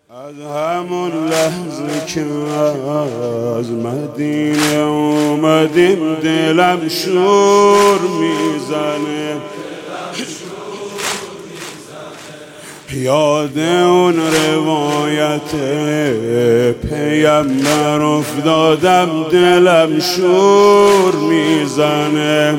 از همون لحظه که از مدینه اومدیم دلم شور میزنه، یاد اون روایت پیامبر افتادم دلم شور میزنه.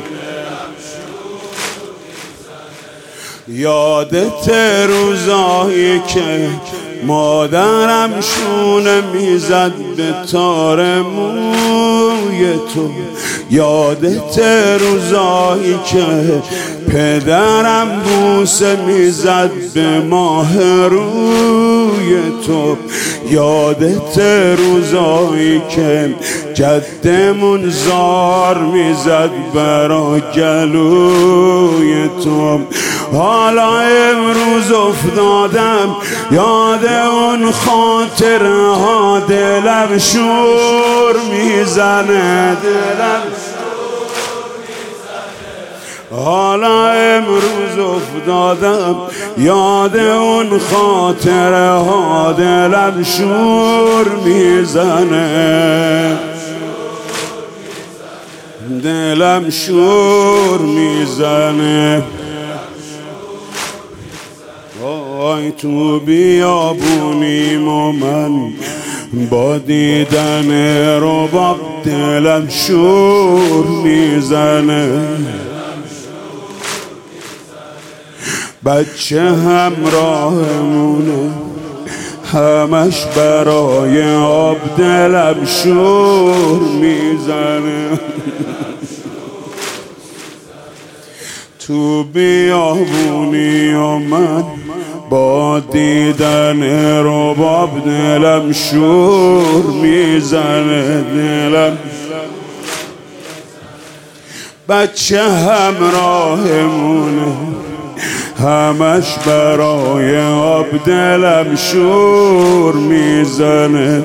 یادت روزایی که مادرم شونه میزد به تار موی تو، یادت روزایی که پدرم بوسه میزد به ماه روی تو، یادت روزایی که جدمون زار میزد برا گلوی تو. حالا امروز افتادم یاد اون خاطره ها، دلم شور میزنه، دلم حالا امروز افتادم یاد اون خاطره ها، دلم شور میزنه، دلم شور میزنه. وای تو بیابونیم و من با دیدن رباب دلم شور میزنه. بچه همراهمونه همش برای آب دلم شور میزنه. تو بیابونی و من با دیدن رباب دلم شور میزنه، دلم بچه همراهمونه همش برای آب دلم شور میزنه.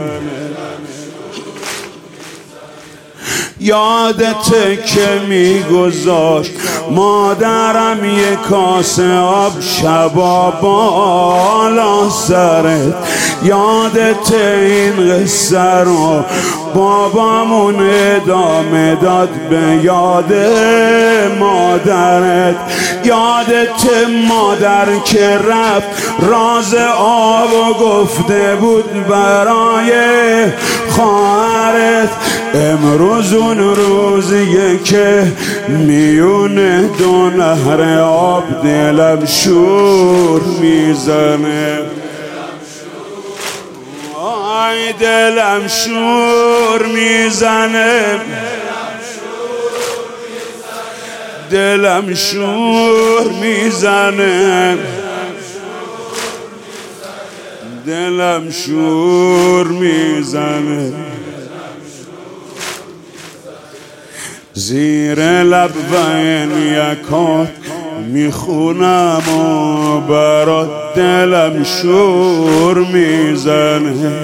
یادته که میگذاشت مادرم یک کاسه آب شبا بالا سرت، یادته این قصه رو بابامون ادامه داد به یاد مادرت، یادته مادر که رفت راز آب گفته بود برای خواهرت. امروز اون روزیه که میونه دو نهر آب دلم شور میزنه، آی دلم شور میزنه، دلم شور میزنه، دلم شور میزنه. زیر لب و این یکات میخونم و برات دلم شور میزنه،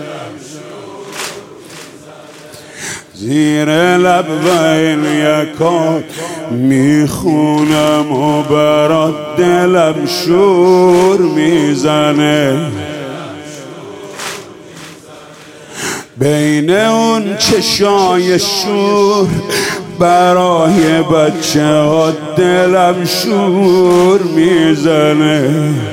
زیر لب و این یکات میخونم و برات دلم شور میزنه. بین اون چشای شور برای بچه ها دلم شور میزنه.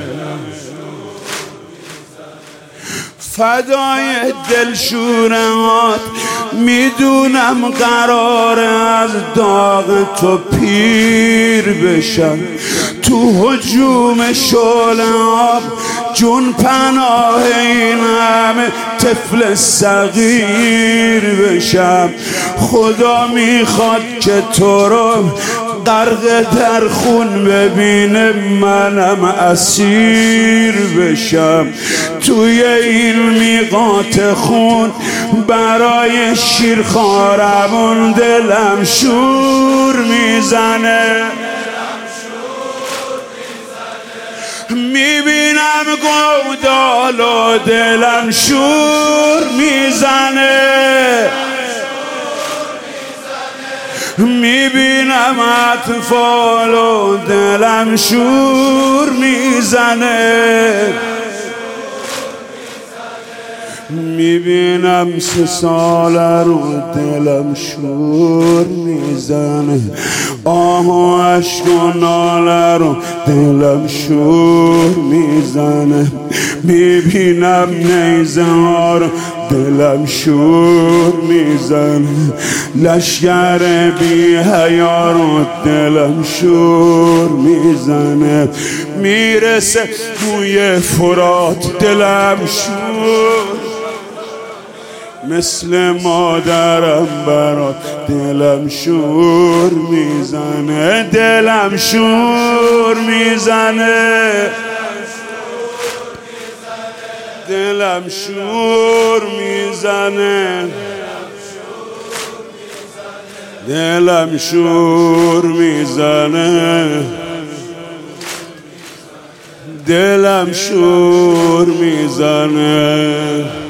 فدای دلشورهات میدونم قراره از داغ تو پیر بشم، تو هجوم شعله آب جون پناه این همه طفل صغیر بشم. خدا میخواد که تو رو غرق در خون ببینه منم اسیر بشم، توی این میقات خون برای شیرخوارمون دلم شور میزنه. میبینم گودال و دلم شور میزنه، میبینم اطفال و دلم شور میزنه. میبینم 3 ساله رو دلم شور میزنه، آه و عشق و ناله رو دلم شور میزنه، میبینم نیزه ها رو دلم شور میزنه، لشگر بی حیا رو دلم شور میزنه، میرسه بوی فرات دلم شور، مثل مادرم برات دلم شور میزنه، دلم شور میزنه، دلم شور میزنه، دلم شور میزنه، دلم شور میزنه.